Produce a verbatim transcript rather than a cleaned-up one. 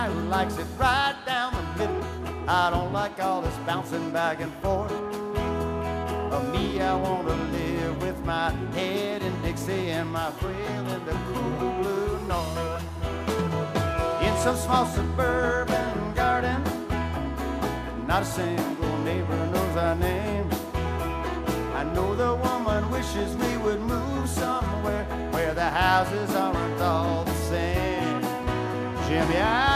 who likes it right down the middle. I don't like all this bouncing back and forth. Of me, I want to live with my head in Dixie and my friend in the cool blue north. In some small suburban garden, not a single neighbor knows our names. I know the woman wishes we would move somewhere where the houses aren't all the same. Jimmy, I